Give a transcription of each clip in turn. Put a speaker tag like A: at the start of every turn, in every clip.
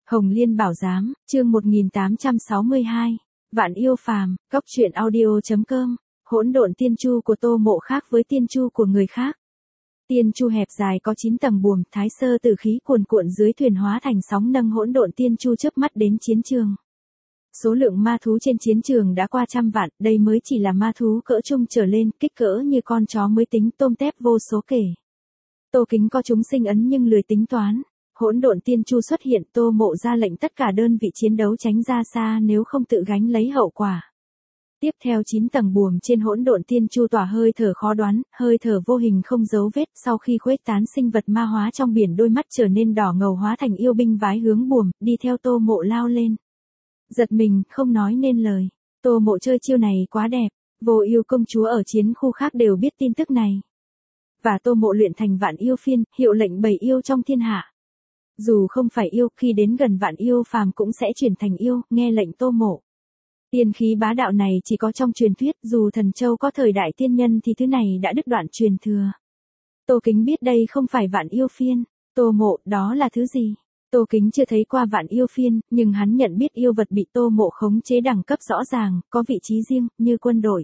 A: Hồng Liên Bảo Giám, chương 1862. Vạn yêu phàm, góc truyện audio.com. Hỗn độn tiên chu của Tô Mộ khác với tiên chu của người khác. Tiên chu hẹp dài có 9 tầng buồm, thái sơ tử khí cuồn cuộn dưới thuyền hóa thành sóng nâng hỗn độn tiên chu chớp mắt đến chiến trường. Số lượng ma thú trên chiến trường đã qua trăm vạn, đây mới chỉ là ma thú cỡ trung trở lên, kích cỡ như con chó mới tính, tôm tép vô số kể. Tô Kính có chúng sinh ấn nhưng lười tính toán. Hỗn độn tiên chu xuất hiện, Tô Mộ ra lệnh tất cả đơn vị chiến đấu tránh ra xa nếu không tự gánh lấy hậu quả. Tiếp theo 9 tầng buồm trên hỗn độn tiên chu tỏa hơi thở khó đoán, hơi thở vô hình không dấu vết, sau khi khuếch tán sinh vật ma hóa trong biển, đôi mắt trở nên đỏ ngầu hóa thành yêu binh vái hướng buồm, đi theo Tô Mộ lao lên. Giật mình, không nói nên lời. Tô Mộ chơi chiêu này quá đẹp, Vô Yêu công chúa ở chiến khu khác đều biết tin tức này. Và Tô Mộ luyện thành vạn yêu phiên, hiệu lệnh bầy yêu trong thiên hạ. Dù không phải yêu, khi đến gần vạn yêu phàm cũng sẽ chuyển thành yêu, nghe lệnh Tô Mộ. Tiên khí bá đạo này chỉ có trong truyền thuyết, dù Thần Châu có thời đại tiên nhân thì thứ này đã đứt đoạn truyền thừa. Tô Kính biết đây không phải vạn yêu phiên. Tô Mộ, đó là thứ gì? Tô Kính chưa thấy qua vạn yêu phiên, nhưng hắn nhận biết yêu vật bị Tô Mộ khống chế đẳng cấp rõ ràng, có vị trí riêng, như quân đội.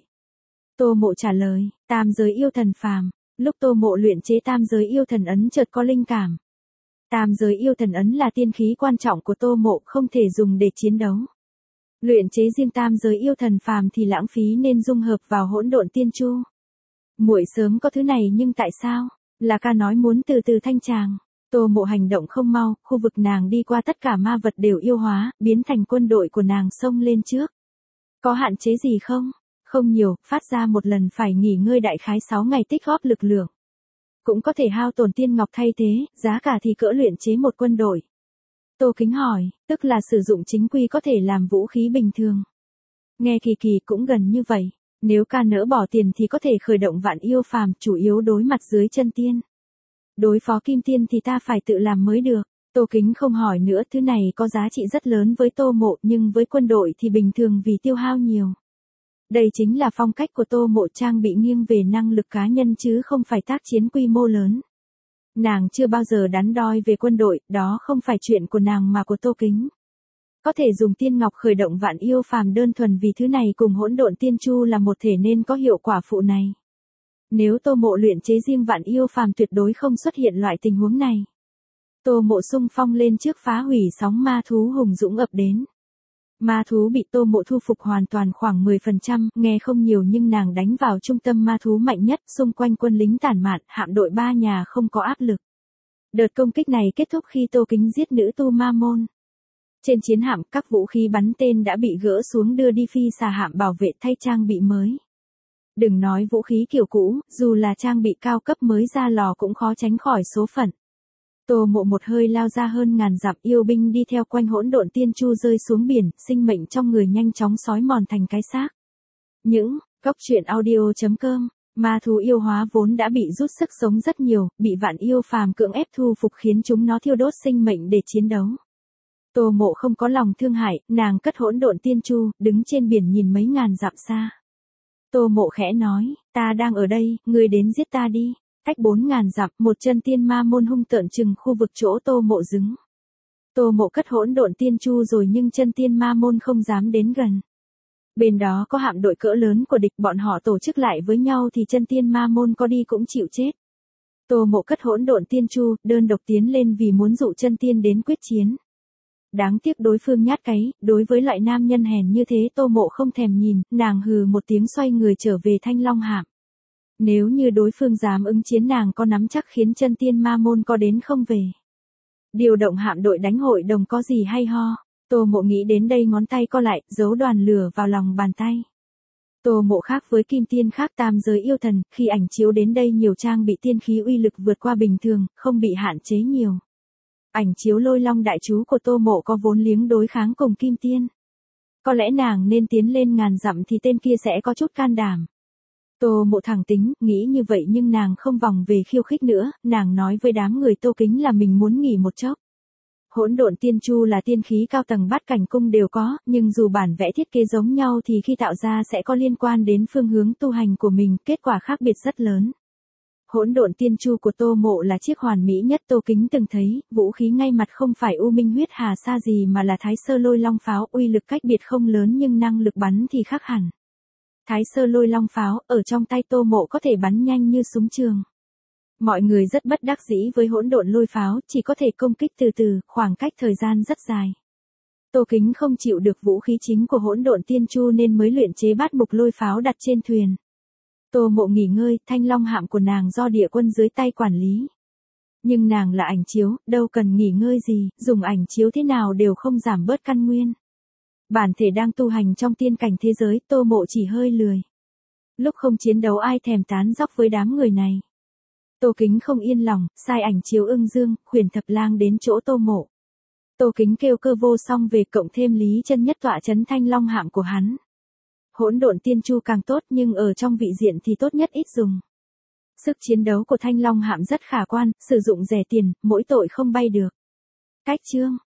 A: Tô Mộ trả lời, tam giới yêu thần phàm. Lúc Tô Mộ luyện chế tam giới yêu thần ấn chợt có linh cảm. Tam giới yêu thần ấn là tiên khí quan trọng của Tô Mộ, không thể dùng để chiến đấu. Luyện chế riêng tam giới yêu thần phàm thì lãng phí nên dung hợp vào hỗn độn tiên chu. Muội sớm có thứ này nhưng tại sao? Là ca nói muốn từ từ thanh tràng. Tô Mộ hành động không mau, khu vực nàng đi qua tất cả ma vật đều yêu hóa, biến thành quân đội của nàng xông lên trước. Có hạn chế gì không? Không nhiều, phát ra một lần phải nghỉ ngơi đại khái 6 ngày tích góp lực lượng. Cũng có thể hao tổn tiên ngọc thay thế, giá cả thì cỡ luyện chế một quân đội. Tô Kính hỏi, tức là sử dụng chính quy có thể làm vũ khí bình thường. Nghe kỳ kỳ cũng gần như vậy, nếu ca nỡ bỏ tiền thì có thể khởi động vạn yêu phàm, chủ yếu đối mặt dưới chân tiên. Đối phó kim tiên thì ta phải tự làm mới được. Tô Kính không hỏi nữa, thứ này có giá trị rất lớn với Tô Mộ nhưng với quân đội thì bình thường vì tiêu hao nhiều. Đây chính là phong cách của Tô Mộ, trang bị nghiêng về năng lực cá nhân chứ không phải tác chiến quy mô lớn. Nàng chưa bao giờ đắn đo về quân đội, đó không phải chuyện của nàng mà của Tô Kính. Có thể dùng tiên ngọc khởi động vạn yêu phàm đơn thuần vì thứ này cùng hỗn độn tiên chu là một thể nên có hiệu quả phụ này. Nếu Tô Mộ luyện chế riêng vạn yêu phàm tuyệt đối không xuất hiện loại tình huống này. Tô Mộ xung phong lên trước phá hủy sóng ma thú hùng dũng ập đến. Ma thú bị Tô Mộ thu phục hoàn toàn khoảng 10%, nghe không nhiều nhưng nàng đánh vào trung tâm ma thú mạnh nhất, xung quanh quân lính tản mạn, hạm đội ba nhà không có áp lực. Đợt công kích này kết thúc khi Tô Kính giết nữ tu ma môn. Trên chiến hạm, các vũ khí bắn tên đã bị gỡ xuống đưa đi phi xà hạm bảo vệ thay trang bị mới. Đừng nói vũ khí kiểu cũ, dù là trang bị cao cấp mới ra lò cũng khó tránh khỏi số phận. Tô Mộ một hơi lao ra hơn ngàn dặm, yêu binh đi theo quanh hỗn độn tiên chu rơi xuống biển, sinh mệnh trong người nhanh chóng xói mòn thành cái xác. Những góc truyện audio.com, ma thú yêu hóa vốn đã bị rút sức sống rất nhiều, bị vạn yêu phàm cưỡng ép thu phục khiến chúng nó thiêu đốt sinh mệnh để chiến đấu. Tô Mộ không có lòng thương hại, nàng cất hỗn độn tiên chu, đứng trên biển nhìn mấy ngàn dặm xa. Tô Mộ khẽ nói, ta đang ở đây, ngươi đến giết ta đi. Cách 4.000 dặm, một chân tiên ma môn hung tợn chừng khu vực chỗ Tô Mộ đứng. Tô Mộ cất hỗn độn tiên chu rồi nhưng chân tiên ma môn không dám đến gần. Bên đó có hạm đội cỡ lớn của địch, bọn họ tổ chức lại với nhau thì chân tiên ma môn có đi cũng chịu chết. Tô Mộ cất hỗn độn tiên chu, đơn độc tiến lên vì muốn dụ chân tiên đến quyết chiến. Đáng tiếc đối phương nhát cáy, đối với loại nam nhân hèn như thế Tô Mộ không thèm nhìn, nàng hừ một tiếng xoay người trở về Thanh Long hạm. Nếu như đối phương dám ứng chiến nàng có nắm chắc khiến chân tiên ma môn có đến không về. Điều động hạm đội đánh hội đồng có gì hay ho. Tô Mộ nghĩ đến đây ngón tay co lại, giấu đoàn lửa vào lòng bàn tay. Tô Mộ khác với kim tiên khác tam giới yêu thần, khi ảnh chiếu đến đây nhiều trang bị tiên khí uy lực vượt qua bình thường, không bị hạn chế nhiều. Ảnh chiếu Lôi Long đại chú của Tô Mộ có vốn liếng đối kháng cùng kim tiên. Có lẽ nàng nên tiến lên ngàn dặm thì tên kia sẽ có chút can đảm. Tô Mộ thẳng tính, nghĩ như vậy nhưng nàng không vòng về khiêu khích nữa, nàng nói với đám người Tô Kính là mình muốn nghỉ một chốc. Hỗn độn tiên chu là tiên khí cao tầng bát cảnh cung đều có, nhưng dù bản vẽ thiết kế giống nhau thì khi tạo ra sẽ có liên quan đến phương hướng tu hành của mình, kết quả khác biệt rất lớn. Hỗn độn tiên chu của Tô Mộ là chiếc hoàn mỹ nhất Tô Kính từng thấy, vũ khí ngay mặt không phải U Minh huyết hà sa gì mà là Thái Sơ Lôi Long pháo, uy lực cách biệt không lớn nhưng năng lực bắn thì khác hẳn. Thái Sơ Lôi Long pháo, ở trong tay Tô Mộ có thể bắn nhanh như súng trường. Mọi người rất bất đắc dĩ với hỗn độn lôi pháo, chỉ có thể công kích từ từ, khoảng cách thời gian rất dài. Tô Kính không chịu được vũ khí chính của hỗn độn tiên chu nên mới luyện chế bát mục lôi pháo đặt trên thuyền. Tô Mộ nghỉ ngơi, Thanh Long hạm của nàng do địa quân dưới tay quản lý. Nhưng nàng là ảnh chiếu, đâu cần nghỉ ngơi gì, dùng ảnh chiếu thế nào đều không giảm bớt căn nguyên. Bản thể đang tu hành trong tiên cảnh thế giới, Tô Mộ chỉ hơi lười. Lúc không chiến đấu ai thèm tán dóc với đám người này. Tô Kính không yên lòng, sai ảnh chiếu Ưng Dương, khuyển Thập Lang đến chỗ Tô Mộ. Tô Kính kêu Cơ Vô Song về cộng thêm Lý Chân Nhất tọa trấn Thanh Long hạm của hắn. Hỗn độn tiên chu càng tốt nhưng ở trong vị diện thì tốt nhất ít dùng. Sức chiến đấu của Thanh Long hạm rất khả quan, sử dụng rẻ tiền, mỗi tội không bay được. Cách chương